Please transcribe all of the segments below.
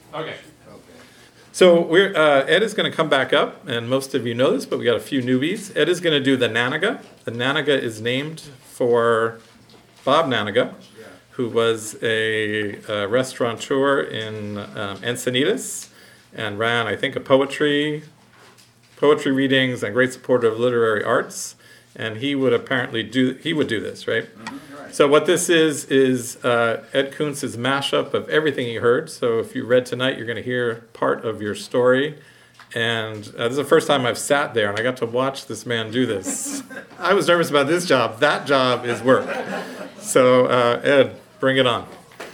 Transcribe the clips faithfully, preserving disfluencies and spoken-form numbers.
Okay. So we're uh, Ed is going to come back up, and most of you know this, but we got a few newbies. Ed is going to do the Nanaga. The Nanaga is named for Bob Nanaga, who was a, a restaurateur in um, Encinitas and ran, I think, a poetry, poetry readings and great supporter of literary arts. And he would apparently do he would do this, right? Mm-hmm, right. So what this is is uh, Ed Kuntz's mashup of everything he heard. So if you read tonight, you're going to hear part of your story. And uh, this is the first time I've sat there, and I got to watch this man do this. I was nervous about this job. That job is work. So uh, Ed, bring it on.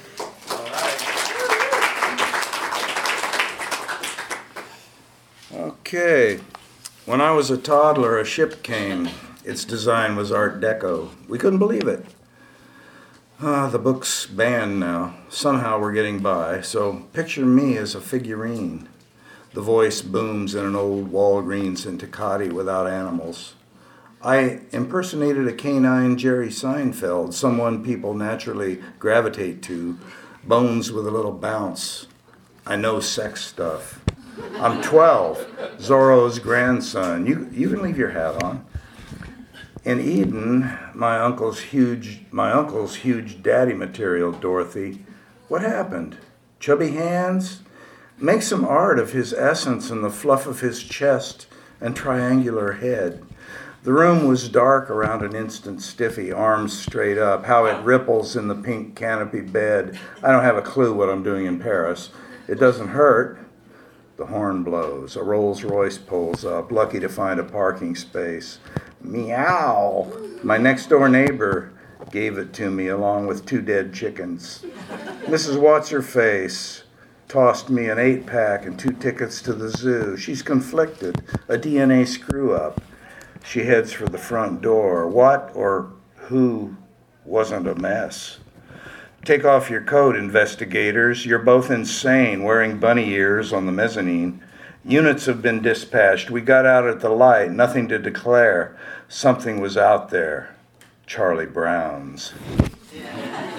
Okay. When I was a toddler, a ship came. Its design was Art Deco. We couldn't believe it. Ah, the book's banned now. Somehow we're getting by. So picture me as a figurine. The voice booms in an old Walgreens in Tecate without animals. I impersonated a canine Jerry Seinfeld, someone people naturally gravitate to, bones with a little bounce. I know sex stuff. I'm twelve, Zorro's grandson. You, you can leave your hat on. In Eden, my uncle's huge, my uncle's huge daddy material, Dorothy. What happened? Chubby hands? Make some art of his essence and the fluff of his chest and triangular head. The room was dark around an instant stiffy, arms straight up, how it ripples in the pink canopy bed. I don't have a clue what I'm doing in Paris. It doesn't hurt. The horn blows. A Rolls Royce pulls up, lucky to find a parking space. Meow. My next door neighbor gave it to me along with two dead chickens. Missus What's-Her-Face tossed me an eight-pack and two tickets to the zoo. She's conflicted, a D N A screw-up. She heads for the front door. What or who wasn't a mess? Take off your coat, investigators. You're both insane, wearing bunny ears on the mezzanine. Units have been dispatched. We got out at the light, nothing to declare. Something was out there. Charlie Brown's.